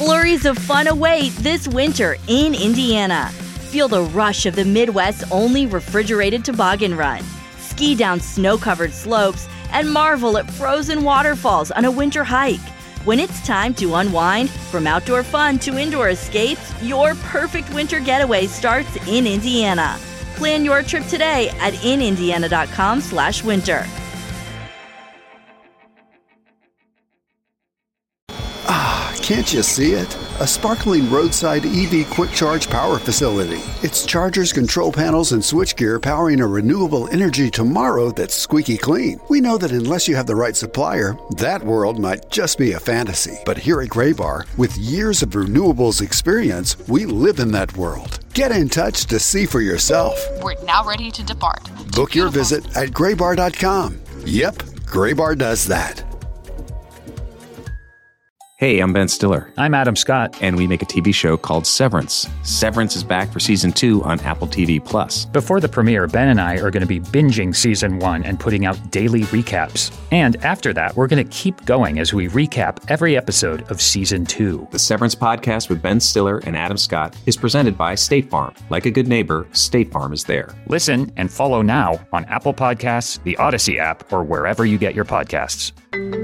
Flurries of fun await this winter in Indiana. Feel the rush of the Midwest's only refrigerated toboggan run. Ski down snow-covered slopes and marvel at frozen waterfalls on a winter hike. When it's time to unwind, from outdoor fun to indoor escapes, your perfect winter getaway starts in Indiana. Plan your trip today at inindiana.com/winter. Can't you see it? A sparkling roadside EV quick charge power facility. It's chargers, control panels, and switchgear powering a renewable energy tomorrow that's squeaky clean. We know that unless you have the right supplier, that world might just be a fantasy. But here at Graybar, with years of renewables experience, we live in that world. Get in touch to see for yourself. We're now ready to depart. Book your visit at graybar.com. Yep, Graybar does that. Hey, I'm Ben Stiller. I'm Adam Scott. And we make a TV show called Severance. Severance is back for season 2 on Apple TV+. Before the premiere, Ben and I are going to be binging season 1 and putting out daily recaps. And after that, we're going to keep going as we recap every episode of season 2. The Severance podcast with Ben Stiller and Adam Scott is presented by State Farm. Like a good neighbor, State Farm is there. Listen and follow now on Apple Podcasts, the Odyssey app, or wherever you get your podcasts.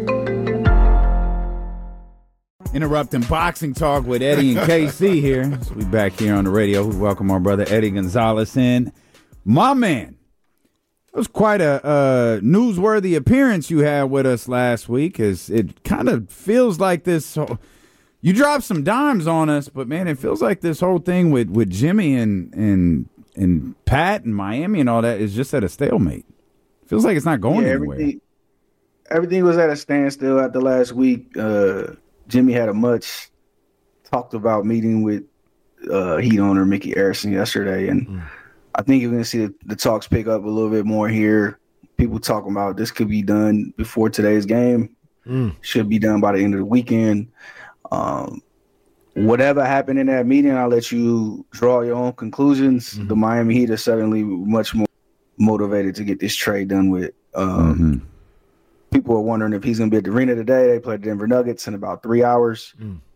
Interrupting boxing talk with Eddie and KC here. So we back here on the radio. We welcome our brother Eddie Gonzalez in. My man, it was quite a newsworthy appearance you had with us last week. As it kind of feels like this. You dropped some dimes on us, but man, it feels like this whole thing with Jimmy and Pat and Miami and all that is just at a stalemate. Feels like it's not going anywhere. Everything was at a standstill after last week. Jimmy had a much talked about meeting with Heat owner Mickey Arison yesterday, and I think you're going to see the talks pick up a little bit more here. People talking about this could be done before today's game, should be done by the end of the weekend. Whatever happened in that meeting, I'll let you draw your own conclusions. The Miami Heat are suddenly much more motivated to get this trade done with. People are wondering if he's going to be at the arena today. They play the Denver Nuggets in about 3 hours.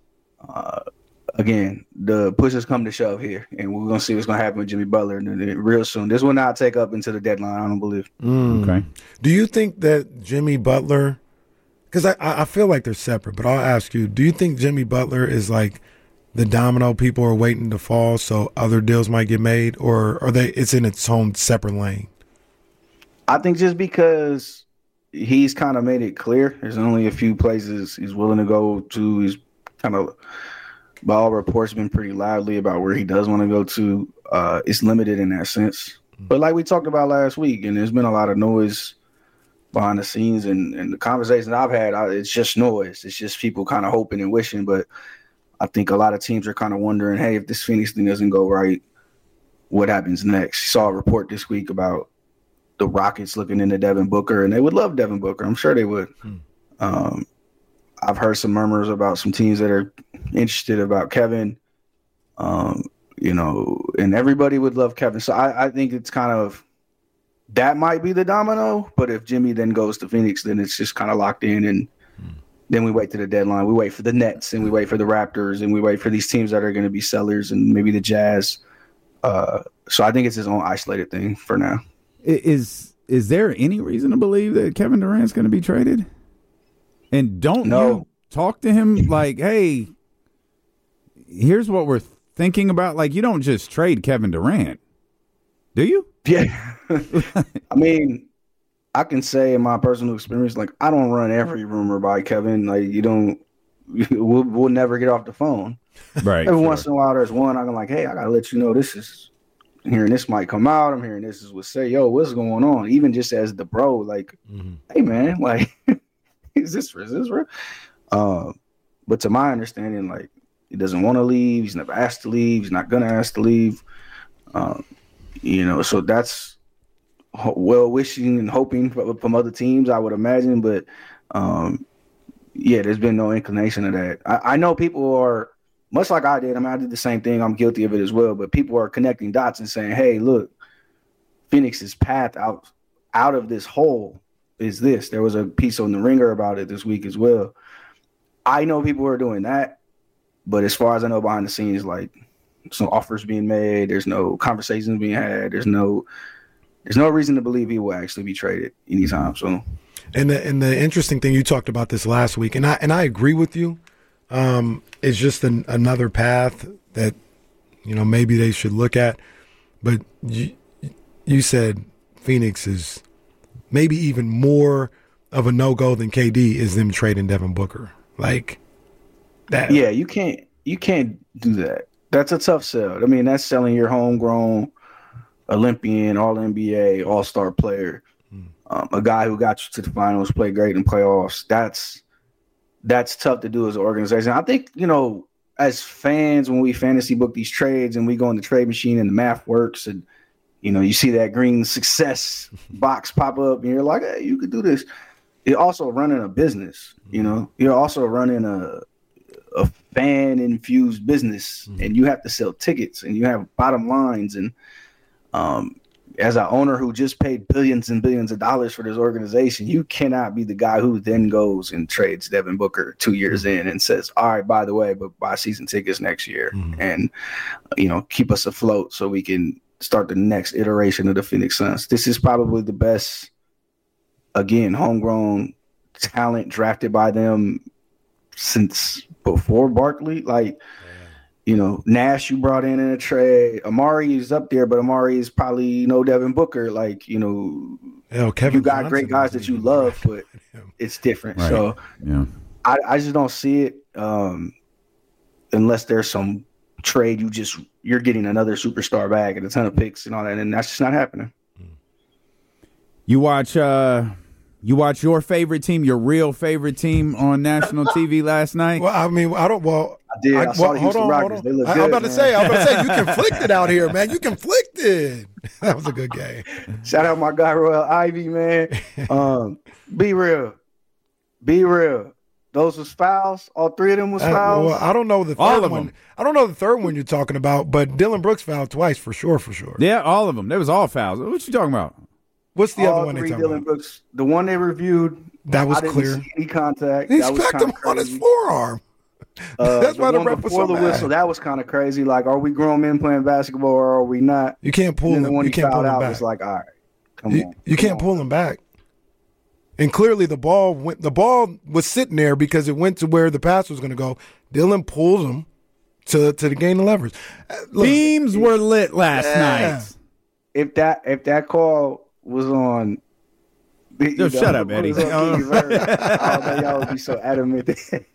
Again, the push has come to shove here, and we're going to see what's going to happen with Jimmy Butler real soon. This will not take up until the deadline, I don't believe. Okay. Do you think that Jimmy Butler – because I feel like they're separate, but I'll ask you, do you think Jimmy Butler is like the domino people are waiting to fall so other deals might get made, or it's in its own separate lane? I think just because – he's kind of made it clear. There's only a few places he's willing to go to. He's kind of, by all reports, been pretty lively about where he does want to go to. It's limited in that sense. But like we talked about last week, and there's been a lot of noise behind the scenes, and the conversations I've had, it's just noise. It's just people kind of hoping and wishing. But I think a lot of teams are kind of wondering, hey, if this Phoenix thing doesn't go right, what happens next? You saw a report this week about the Rockets looking into Devin Booker, and they would love Devin Booker. I'm sure they would. I've heard some murmurs about some teams that are interested about Kevin, and everybody would love Kevin. So I think it's kind of that might be the domino. But if Jimmy then goes to Phoenix, then it's just kind of locked in, and then we wait to the deadline. We wait for the Nets, and we wait for the Raptors, and we wait for these teams that are going to be sellers, and maybe the Jazz. So I think it's his own isolated thing for now. Is there any reason to believe that Kevin Durant's going to be traded? And don't you talk to him like, hey, here's what we're thinking about? Like, you don't just trade Kevin Durant, do you? Yeah. I mean, I can say in my personal experience, like, I don't run every rumor by Kevin. Like, we'll never get off the phone. Right. Every once in a while, there's one I'm like, hey, I got to let you know I'm hearing this might come out. I'm hearing this is what say, yo, what's going on? Even just as the bro, like, hey, man, like, is this real? But to my understanding, like, he doesn't want to leave. He's never asked to leave. He's not going to ask to leave. So that's well-wishing and hoping from other teams, I would imagine. But, there's been no inclination of that. I know people are, much like I did. I mean, I did the same thing. I'm guilty of it as well. But people are connecting dots and saying, hey, look, Phoenix's path out of this hole is this. There was a piece on The Ringer about it this week as well. I know people are doing that. But as far as I know, behind the scenes, like some offers being made, there's no conversations being had. There's no reason to believe he will actually be traded anytime soon. And the interesting thing, you talked about this last week, and I agree with you. It's just another path that, maybe they should look at. But you said Phoenix is maybe even more of a no-go than KD is them trading Devin Booker. Like that. Yeah, you can't do that. That's a tough sell. I mean, that's selling your homegrown Olympian, All-NBA, All-Star player, a guy who got you to the finals, played great in playoffs. That's tough to do as an organization. I think, as fans, when we fantasy book these trades and we go in the trade machine and the math works and, you see that green success box pop up and you're like, hey, you could do this. You're also running a business, You're also running a fan-infused business, and you have to sell tickets and you have bottom lines. And as an owner who just paid billions and billions of dollars for this organization, you cannot be the guy who then goes and trades Devin Booker 2 years in and says, all right, by the way, but buy season tickets next year and, keep us afloat so we can start the next iteration of the Phoenix Suns. This is probably the best, again, homegrown talent drafted by them since before Barkley. Like, Nash you brought in a trade. Amari is up there, but Amari is probably no Devin Booker. Like, Kevin you got Johnson, great guys that you love, but it's different. Right. So I just don't see it unless there's some trade. You're getting another superstar back and a ton of picks and all that, and that's just not happening. You watch your favorite team, your real favorite team on national TV last night? Well, I mean, I did. I saw the Houston Rockets. They look good. I'm about to say, you conflicted out here, man. You conflicted. That was a good game. Shout out my guy, Royal Ivy, man. Be real. Those was fouls. All three of them was fouls. Well, I don't know the third one. I don't know the third one you're talking about, but Dylan Brooks fouled twice for sure. Yeah, all of them. They was all fouls. What you talking about? What's the other one they talking about? Brooks, the one they reviewed. That was clear. Didn't see any contact. He smacked him on his forearm. That's why the ref was so mad. Whistle, that was kind of crazy. Like, are we grown men playing basketball or are we not? You can't pull him. You can't pull him back. It's like, all right, come on. You can't pull him back. And clearly the ball was sitting there because it went to where the pass was going to go. Dylan pulls him to the gain of leverage. Beams were lit last night. If that call was on, shut up, Eddie. Y'all would be so adamant.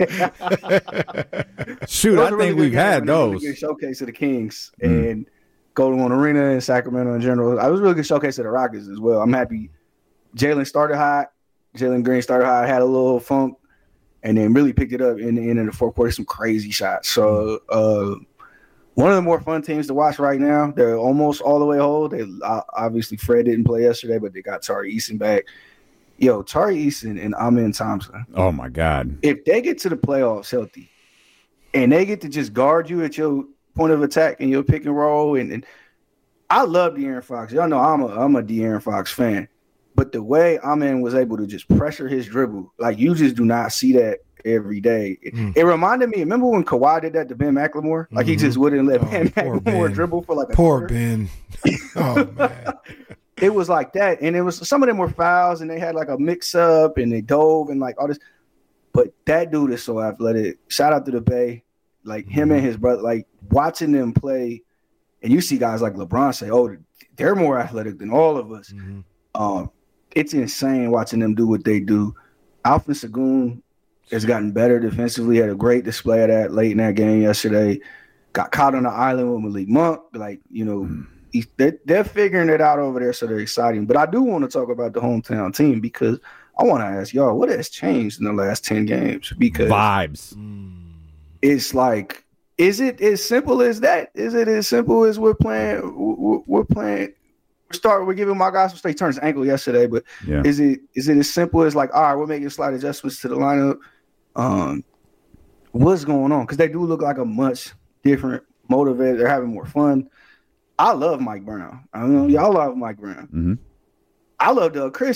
Shoot, I think we've had those. Good showcase of the Kings and Golden One Arena and Sacramento in general. I was really good showcase of the Rockets as well. I'm happy. Jalen started hot. Jalen Green started hot, had a little funk, and then really picked it up in the end of the fourth quarter. Some crazy shots. So one of the more fun teams to watch right now. They're almost all the way whole. They obviously Fred didn't play yesterday, but they got Tari Eason back. Yo, Tari Eason and Amen Thompson. Oh my God! If they get to the playoffs healthy, and they get to just guard you at your point of attack and your pick and roll, and I love De'Aaron Fox. Y'all know I'm a De'Aaron Fox fan. But the way Amen was able to just pressure his dribble, like you just do not see that every day. It reminded me, remember when Kawhi did that to Ben McLemore? Like he just wouldn't let Ben McLemore dribble for like a poor quarter. Ben. Oh, man. It was like that. And it was some of them were fouls and they had like a mix up and they dove and like all this. But that dude is so athletic. Shout out to the Bay. Like him and his brother, like watching them play. And you see guys like LeBron say, oh, they're more athletic than all of us. It's insane watching them do what they do. Alfred Sengun has gotten better defensively. Had a great display of that late in that game yesterday. Got caught on the island with Malik Monk. Like, they're figuring it out over there, so they're exciting. But I do want to talk about the hometown team because I want to ask y'all, what has changed in the last 10 games? Because vibes. It's like, is it as simple as that? Is it as simple as we're playing? We're giving my guy some straight turns ankle yesterday, but is it as simple as like, all right, we're making slight adjustments to the lineup? What's going on? Because they do look like a much different motivated. They're having more fun. I love Mike Brown. I know y'all love Mike Brown. I love Doug Christie.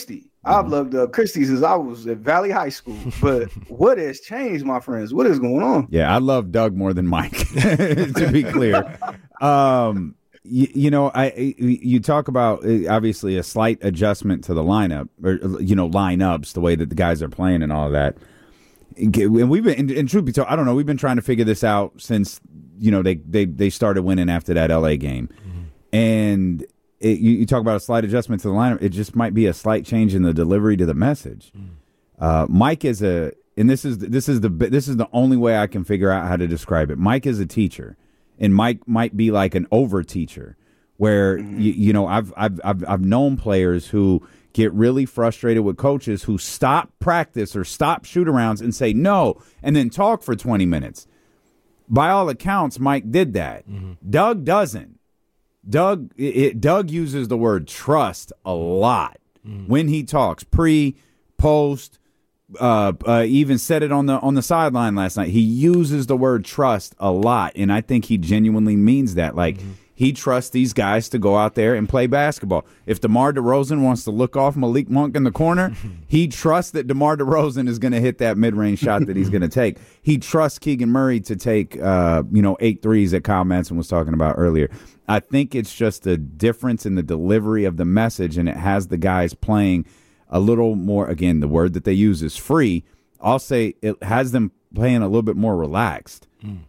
I've loved Christie since I was at Valley High School. But what has changed, my friends? What is going on? Yeah, I love Doug more than Mike, to be clear. You talk about obviously a slight adjustment to the lineup, or lineups, the way that the guys are playing and all of that. And we've been, in truth be told, I don't know, we've been trying to figure this out since they started winning after that LA game, and you talk about a slight adjustment to the lineup. It just might be a slight change in the delivery to the message. Mike is and this is the only way I can figure out how to describe it. Mike is a teacher. And Mike might be like an over teacher, where I've known players who get really frustrated with coaches who stop practice or stop shoot-arounds and say no, and then talk for 20 minutes. By all accounts, Mike did that. Doug doesn't. Doug uses the word trust a lot when he talks, pre, post. Even said it on the sideline last night. He uses the word trust a lot, and I think he genuinely means that. Like, he trusts these guys to go out there and play basketball. If DeMar DeRozan wants to look off Malik Monk in the corner, he trusts that DeMar DeRozan is going to hit that mid-range shot that he's going to take. He trusts Keegan Murray to take 8 threes that Kyle Madsen was talking about earlier. I think it's just a difference in the delivery of the message, and it has the guys playing a little more. Again, the word that they use is free. I'll say it has them playing a little bit more relaxed,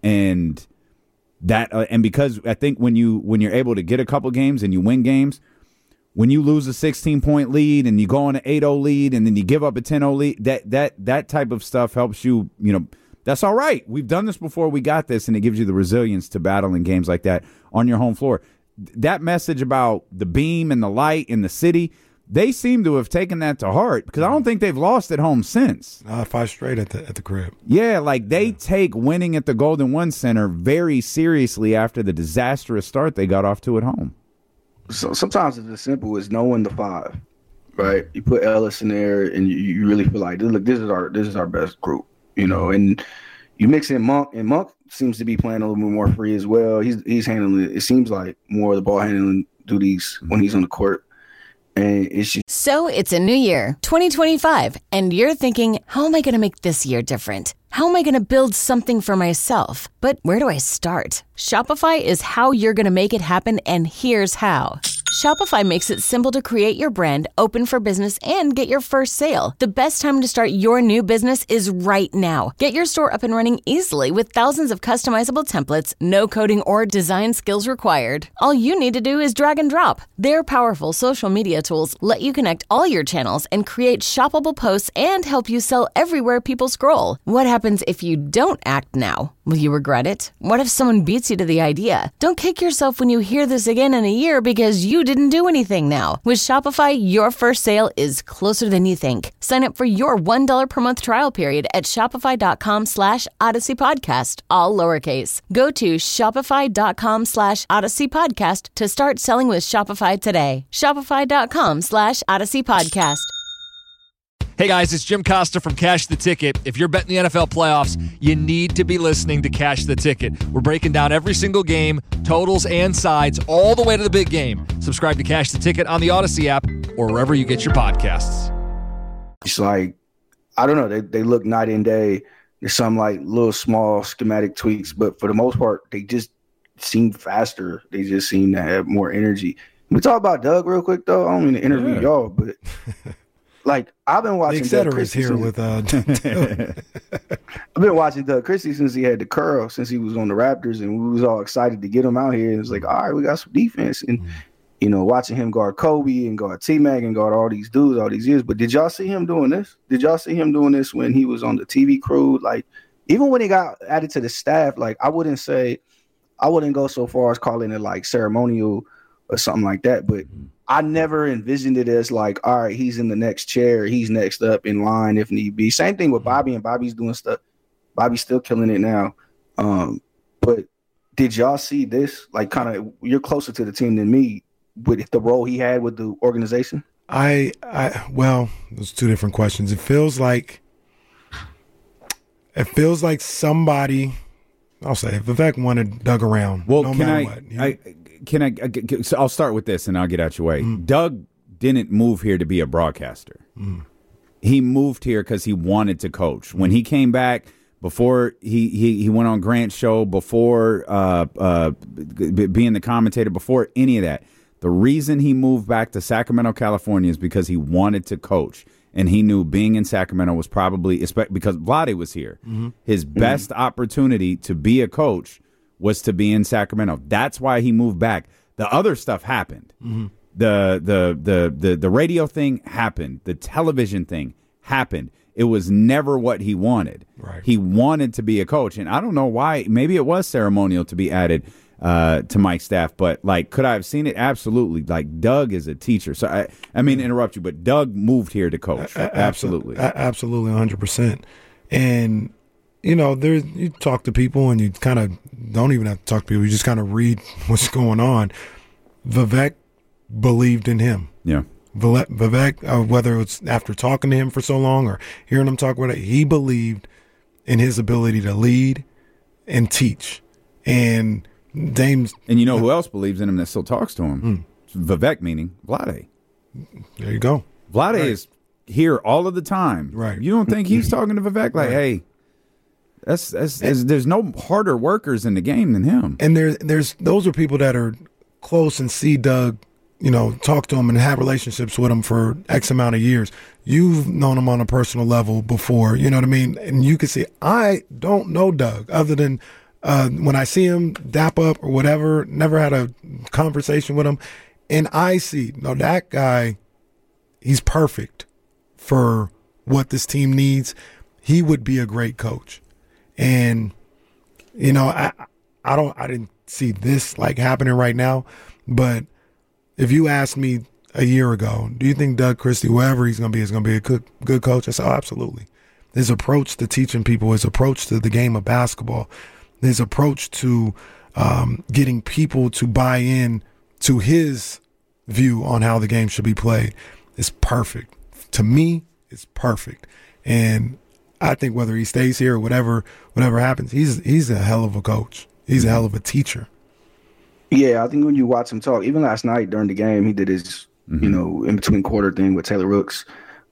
and that and because I think when you're able to get a couple games and you win games, when you lose a 16-point lead and you go on an 8-0 lead and then you give up a 10-0 lead, that type of stuff helps you. That's all right. We've done this before. We got this, and it gives you the resilience to battle in games like that on your home floor. That message about the beam and the light in the city. They seem to have taken that to heart, because I don't think they've lost at home since. 5 straight at the crib. Yeah, like they take winning at the Golden One Center very seriously after the disastrous start they got off to at home. So sometimes it's as simple as knowing the 5, right? You put Ellis in there, and you really feel like, look, this is our best group, and you mix in Monk, and Monk seems to be playing a little bit more free as well. He's handling it seems like more of the ball handling duties when he's on the court. And So it's a new year, 2025, and you're thinking, how am I going to make this year different? How am I going to build something for myself? But where do I start? Shopify is how you're going to make it happen, and here's how. Shopify makes it simple to create your brand, open for business, and get your first sale. The best time to start your new business is right now. Get your store up and running easily with thousands of customizable templates, no coding or design skills required. All you need to do is drag and drop. Their powerful social media tools let you connect all your channels and create shoppable posts and help you sell everywhere people scroll. What happens if you don't act now? Will you regret it? What if someone beats you to the idea? Don't kick yourself when you hear this again in a year because you didn't do anything now. With Shopify, your first sale is closer than you think. Sign up for your $1 per month trial period at shopify.com/Odyssey Podcast, all lowercase. Go to shopify.com/Odyssey Podcast to start selling with Shopify today. Shopify.com/Odyssey Podcast. Hey guys, it's Jim Costa from Cash the Ticket. If you're betting the NFL playoffs, you need to be listening to Cash the Ticket. We're breaking down every single game, totals and sides, all the way to the big game. Subscribe to Cash the Ticket on the Odyssey app or wherever you get your podcasts. It's like, I don't know, they look night and day. There's some like little small schematic tweaks, but for the most part, they just seem faster. They just seem to have more energy. Can we talk about Doug real quick, though? I don't mean to interview y'all, but... Like, I've been watching Doug Christie here with I've been watching Doug Christie since he had the curl, since he was on the Raptors, and we was all excited to get him out here. And it's like, all right, we got some defense. And, watching him guard Kobe and guard T-Mac and guard all these dudes all these years. But did y'all see him doing this? Did y'all see him doing this when he was on the TV crew? Like, even when he got added to the staff, like, I wouldn't go so far as calling it, like, ceremonial or something like that. But I never envisioned it as like, all right, he's in the next chair. He's next up in line if need be. Same thing with Bobby, and Bobby's doing stuff. Bobby's still killing it now. But did y'all see this? Like, kind of, you're closer to the team than me with the role he had with the organization. Well, there's two different questions. It feels like somebody, I'll say, Vivek wanted Doug around. Well, no can matter what. So I'll start with this and I'll get out your way. Doug didn't move here to be a broadcaster. He moved here because he wanted to coach. When he came back, before he went on Grant's show, before being the commentator, before any of that, the reason he moved back to Sacramento, California is because he wanted to coach. And he knew being in Sacramento was probably, because Vlade was here, his best opportunity to be a coach was to be in Sacramento. That's why he moved back. The other stuff happened. The radio thing happened. The television thing happened. It was never what he wanted. Right. He wanted to be a coach. And I don't know why. Maybe it was ceremonial to be added to Mike's staff, but like, could I have seen it? Absolutely. Like, Doug is a teacher. So I mean to interrupt you, but Doug moved here to coach. Absolutely. Absolutely, 100%. And, you know, you talk to people and you kind of don't even have to talk to people. You just kind of read what's going on. Vivek believed in him. Yeah. Vivek, whether it's after talking to him for so long or hearing him talk about it, he believed in his ability to lead and teach. And Dame's, and you know who else believes in him that still talks to him? Vivek, meaning Vlade. There you go. Vlade is here all of the time. Right. You don't think he's talking to Vivek like, hey, there's no harder workers in the game than him. And there's those are people that are close and see Doug, you know, talk to him and have relationships with him for X amount of years. You've known him on a personal level before, you know what I mean? And you can see, I don't know Doug other than when I see him dap up or whatever, never had a conversation with him. And I see, no, that guy, he's perfect for what this team needs. He would be a great coach. And, you know, I didn't see this like happening right now, but if you asked me a year ago, do you think Doug Christie, whoever he's going to be, is going to be a good coach? I said, oh, absolutely. His approach to teaching people, his approach to the game of basketball, his approach to getting people to buy in to his view on how the game should be played is perfect. To me, it's perfect. And I think whether he stays here or whatever happens, he's a hell of a coach. He's a hell of a teacher. Yeah, I think when you watch him talk, even last night during the game, he did his, you know, in between quarter thing with Taylor Rooks.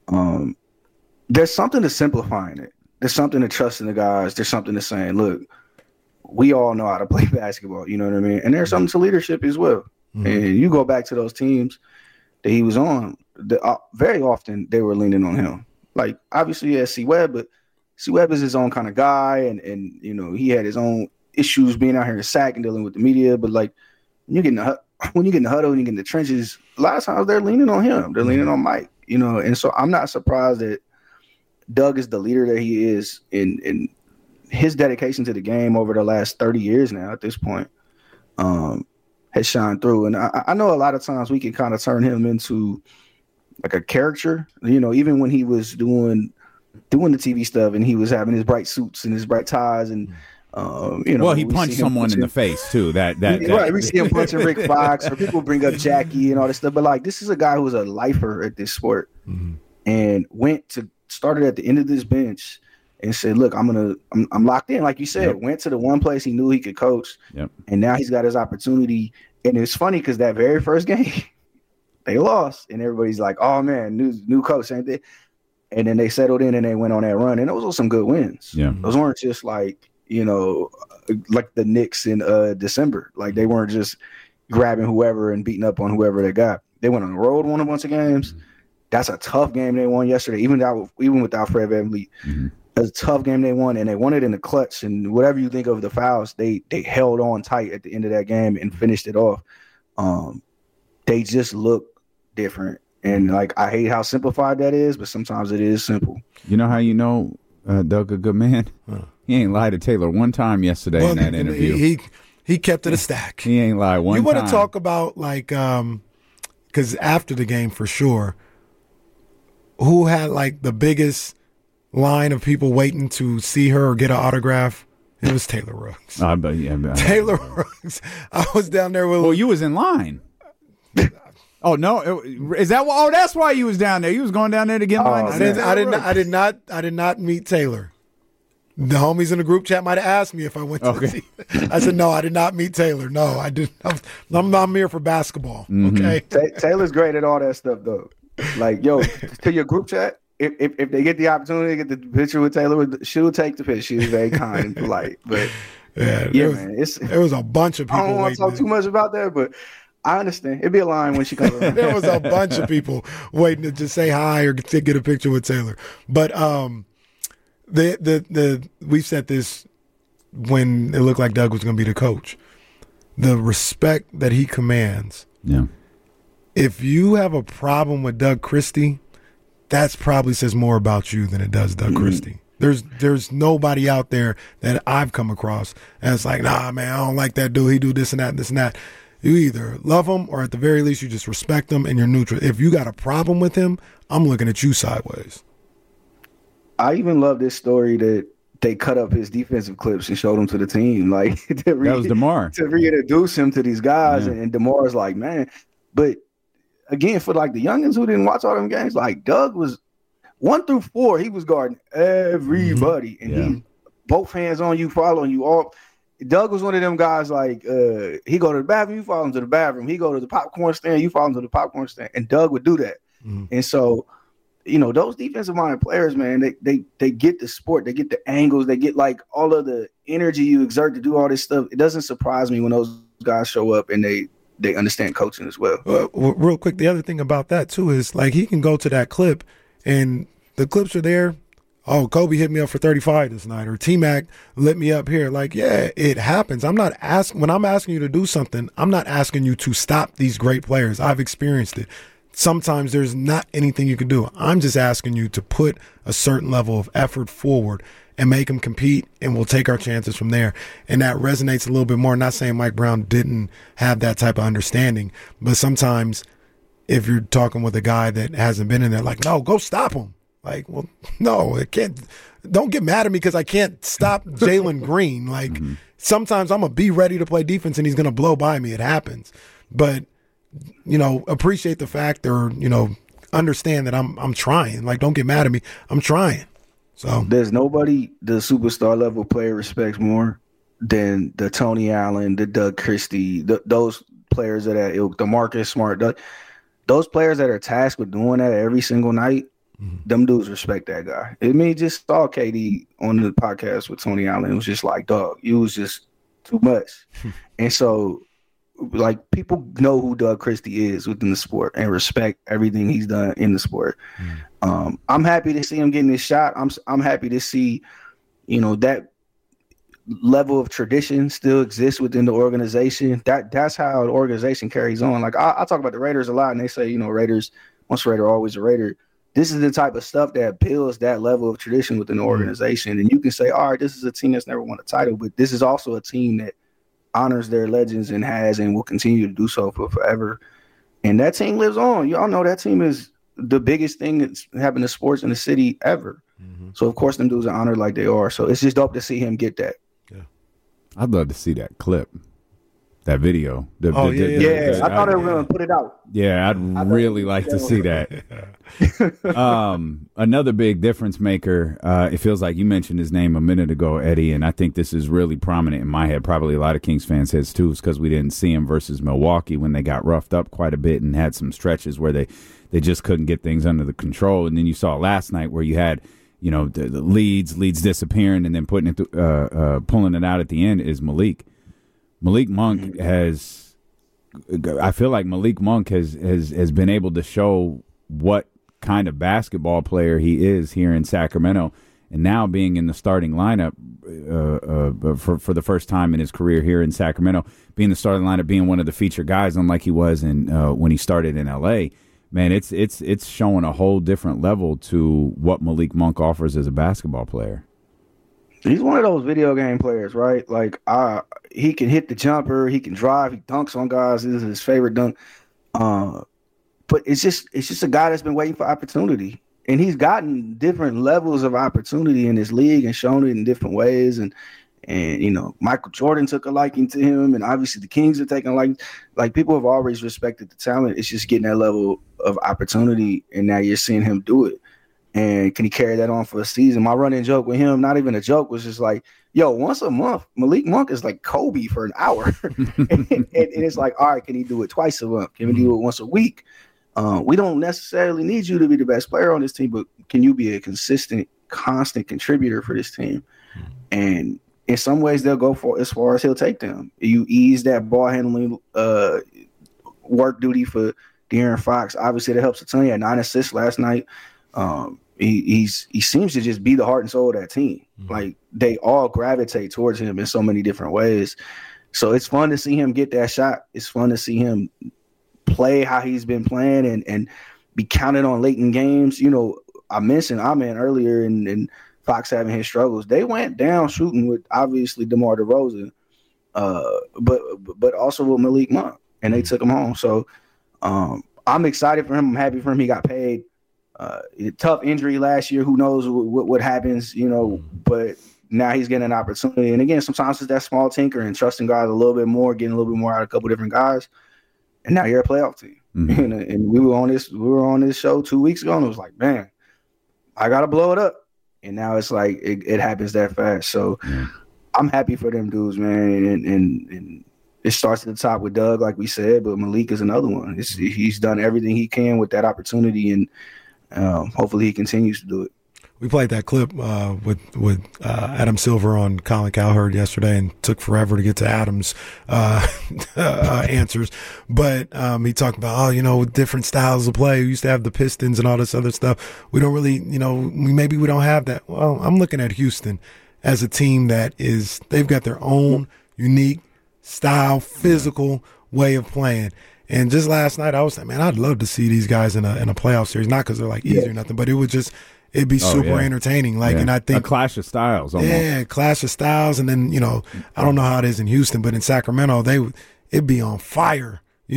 There's something to simplifying it. There's something to trusting the guys. There's something to saying, look, we all know how to play basketball. You know what I mean? And there's something to leadership as well. And you go back to those teams that he was on, very often they were leaning on him. Like, obviously, he has C. Webb, but C. Webb is his own kind of guy. And you know, he had his own issues being out here in SAC and dealing with the media. But, like, when you get in the huddle and you get in the trenches, a lot of times they're leaning on him. They're leaning on Mike, you know. And so I'm not surprised that Doug is the leader that he is in his dedication to the game over the last 30 years now at this point has shined through. And I know a lot of times we can kind of turn him into like a caricature, you know, even when he was doing the TV stuff and he was having his bright suits and his bright ties and, you know. Well, he punched someone in the face too. That right. We see him punching Rick Fox, or people bring up Jackie and all this stuff. But like, this is a guy who was a lifer at this sport and started at the end of this bench and said, look, I'm locked in. Like you said, went to the one place he knew he could coach. And now he's got his opportunity. And it's funny because that very first game, they lost. And everybody's like, oh, man, new coach, ain't they? And then they settled in and they went on that run. And those were some good wins. Yeah. Those weren't just like, you know, like the Knicks in December. Like, they weren't just grabbing whoever and beating up on whoever they got. They went on the road, won a bunch of games. That's a tough game they won yesterday, even without Fred VanVleet. That's a tough game they won, and they won it in the clutch. And whatever you think of the fouls, they held on tight at the end of that game and finished it off. They just look different. And, like, I hate how simplified that is, but sometimes it is simple. You know how you know Doug a good man? He ain't lied to Taylor one time yesterday in that interview. He kept it a stack. He ain't lied one time. You want to talk about, like, because after the game for sure, who had, like, the biggest line of people waiting to see her or get an autograph? It was Taylor Rooks. Taylor Rooks. I was down there with. Well, you was in line. Oh no! Is that? Oh, that's why you was down there. You was going down there to get in line. I did not meet Taylor. The homies in the group chat might have asked me if I went to see. I said, no, I did not meet Taylor. No, I didn't. I'm here for basketball. Okay. Taylor's great at all that stuff, though. Like, yo, to your group chat, if they get the opportunity to get the picture with Taylor, she'll take the picture. She's very kind and polite. But man, there was a bunch of people. I don't want to talk too much about that, but I understand. It'd be a line when she comes around. There was a bunch of waiting to just say hi or to get a picture with Taylor. But we said this when it looked like Doug was going to be the coach. The respect that he commands. Yeah. If you have a problem with Doug Christie, that probably says more about you than it does Doug Christie. There's nobody out there that I've come across that's like, nah, man, I don't like that dude. He do this and that and this and that. You either love him or at the very least you just respect him and you're neutral. If you got a problem with him, I'm looking at you sideways. I even love this story that they cut up his defensive clips and showed them to the team. Like that was DeMar. To reintroduce him to these guys. Yeah. And DeMar's like, man, but again, for like the youngins who didn't watch all them games, like Doug was 1 through 4, he was guarding everybody. And he both hands on you, following you all. Doug was one of them guys like he go to the bathroom, you follow him to the bathroom. He go to the popcorn stand, you follow him to the popcorn stand. And Doug would do that. And so, you know, those defensive-minded players, man, they get the sport. They get the angles. They get, like, all of the energy you exert to do all this stuff. It doesn't surprise me when those guys show up and they understand coaching as well. Real quick, the other thing about that, too, is, like, he can go to that clip, and the clips are there. Oh, Kobe hit me up for 35 this night, or T-Mac lit me up here. Like, yeah, it happens. When I'm asking you to do something, I'm not asking you to stop these great players. I've experienced it. Sometimes there's not anything you can do. I'm just asking you to put a certain level of effort forward and make them compete, and we'll take our chances from there. And that resonates a little bit more. Not saying Mike Brown didn't have that type of understanding, but sometimes if you're talking with a guy that hasn't been in there, like, no, go stop him. Like, well, no, it can't. Don't get mad at me because I can't stop Jalen Green. Like, sometimes I'm going to be ready to play defense and he's going to blow by me. It happens. But you know, appreciate the fact, or, you know, understand that I'm trying. Like, don't get mad at me. I'm trying. So there's nobody the superstar level player respects more than the Tony Allen, the Doug Christie, those players of that ilk, the Marcus Smart, those players that are tasked with doing that every single night. Them dudes respect that guy. I mean, just saw KD on the podcast with Tony Allen. It was just like, dog, you was just too much. And so, like, people know who Doug Christie is within the sport and respect everything he's done in the sport. I'm happy to see him getting this shot. I'm happy to see, you know, that level of tradition still exists within the organization. That's how the organization carries on. Like, I talk about the Raiders a lot, and they say, you know, Raiders, once a Raider, always a Raider. This is the type of stuff that builds that level of tradition within the organization. And you can say, all right, this is a team that's never won a title, but this is also a team that honors their legends and has and will continue to do so for forever. And that team lives on. Y'all know that team is the biggest thing that's happened to sports in the city ever. So, of course, them dudes are honored like they are. So it's just dope to see him get that. Yeah, I'd love to see that clip, that video. I thought they were going to put it out. Yeah, I'd really like to see that. Another big difference maker, it feels like you mentioned his name a minute ago, Eddie, and I think this is really prominent in my head. Probably a lot of Kings fans' heads, too, is because we didn't see him versus Milwaukee when they got roughed up quite a bit and had some stretches where they just couldn't get things under the control. And then you saw last night where you had, you know, the leads disappearing and then pulling it out at the end is Malik. Malik Monk has – I feel like Malik Monk has been able to show what kind of basketball player he is here in Sacramento, and now being in the starting lineup for the first time in his career here in Sacramento, being the starting lineup, being one of the featured guys, unlike he was in when he started in LA. Man, it's showing a whole different level to what Malik Monk offers as a basketball player. He's one of those video game players, right? Like, he can hit the jumper, he can drive, he dunks on guys. This is his favorite dunk. But it's just a guy that's been waiting for opportunity, and he's gotten different levels of opportunity in this league and shown it in different ways. And you know, Michael Jordan took a liking to him, and obviously the Kings are taking like people have always respected the talent. It's just getting that level of opportunity, and now you're seeing him do it. And can he carry that on for a season? My running joke with him, not even a joke, was just like, yo, once a month, Malik Monk is like Kobe for an hour. and it's like, all right, can he do it twice a month? Can he do it once a week? We don't necessarily need you to be the best player on this team, but can you be a consistent, constant contributor for this team? And in some ways, they'll go for as far as he'll take them. You ease that ball handling work duty for De'Aaron Fox. Obviously, that helps a ton. He had 9 assists last night. He seems to just be the heart and soul of that team. Like, they all gravitate towards him in so many different ways. So it's fun to see him get that shot. It's fun to see him play how he's been playing and be counted on late in games. You know, I mentioned Amen earlier and Fox having his struggles. They went down shooting with obviously DeMar DeRozan, but also with Malik Monk, and they took him home. So I'm excited for him. I'm happy for him. He got paid. Tough injury last year. Who knows what happens, you know, but now he's getting an opportunity. And again, sometimes it's that small tinker and trusting guys a little bit more, getting a little bit more out of a couple different guys. And now you're a playoff team. And we were on this show 2 weeks ago, and it was like, man, I got to blow it up. And now it's like it happens that fast. So I'm happy for them dudes, man. And it starts at the top with Doug, like we said, but Malik is another one. He's done everything he can with that opportunity, and hopefully he continues to do it. We played that clip with Adam Silver on Colin Cowherd yesterday, and took forever to get to Adam's answers. But he talked about, with different styles of play. We used to have the Pistons and all this other stuff. We don't really, maybe we don't have that. Well, I'm looking at Houston as a team they've got their own unique style, physical way of playing. And just last night, I was like, man, I'd love to see these guys in a playoff series. Not because they're like easy or nothing, but it'd be super entertaining. And I think a clash of styles. Almost. Yeah, clash of styles. And then, I don't know how it is in Houston, but in Sacramento, it'd be on fire,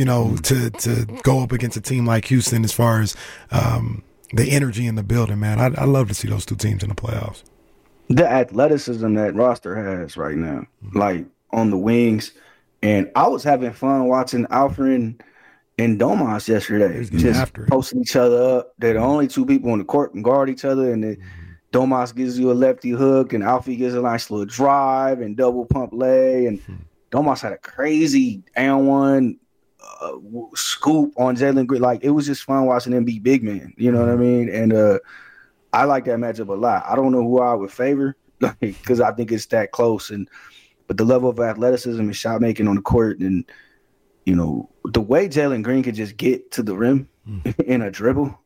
to go up against a team like Houston as far as the energy in the building, man. I'd love to see those two teams in the playoffs. The athleticism that roster has right now, like on the wings. And I was having fun watching Alfred and Domas yesterday, just posting each other up. They're the only two people on the court can guard each other, and Domas gives you a lefty hook, and Alfie gives a nice little drive and double pump leg, and Domas had a crazy and one scoop on Jalen Green. Like, it was just fun watching them be big men. You know what I mean? And I like that matchup a lot. I don't know who I would favor because I think it's that close, but the level of athleticism and shot making on the court, and the way Jalen Green could just get to the rim in a dribble,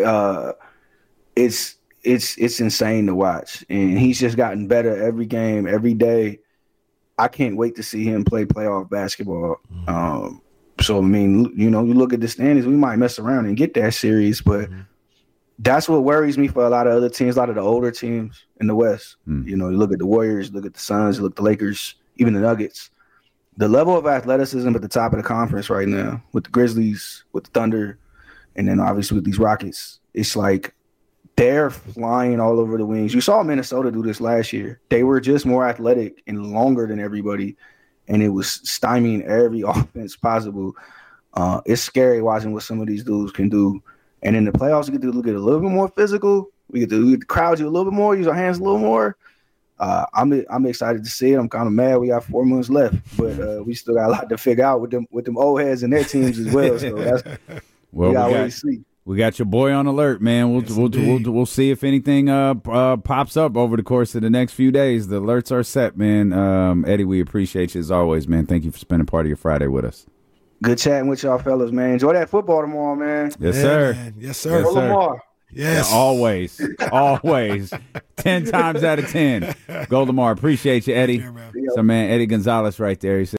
it's insane to watch. And he's just gotten better every game, every day. I can't wait to see him play playoff basketball. So, I mean, you look at the standings, we might mess around and get that series, but that's what worries me for a lot of other teams, a lot of the older teams in the West. You look at the Warriors, look at the Suns, look at the Lakers, even the Nuggets. The level of athleticism at the top of the conference right now with the Grizzlies, with the Thunder, and then obviously with these Rockets, it's like they're flying all over the wings. You saw Minnesota do this last year. They were just more athletic and longer than everybody, and it was stymieing every offense possible. It's scary watching what some of these dudes can do. And in the playoffs, we get to look at a little bit more physical. We get to crowd you a little bit more, use our hands a little more. I'm excited to see it. I'm kind of mad we got 4 months left, but we still got a lot to figure out with them old heads and their teams as well. So that's we got to see. We got your boy on alert, man. We'll see if anything pops up over the course of the next few days. The alerts are set, man. Eddie, we appreciate you as always, man. Thank you for spending part of your Friday with us. Good chatting with y'all fellas, man. Enjoy that football tomorrow, man. Yes, sir. Man. Yes, sir. Yes, sir. Lamar. Yes. Yeah, always. 10 times out of 10. Go Lamar. Appreciate you, Eddie. Care, man. So, man, Eddie Gonzalez right there. He said,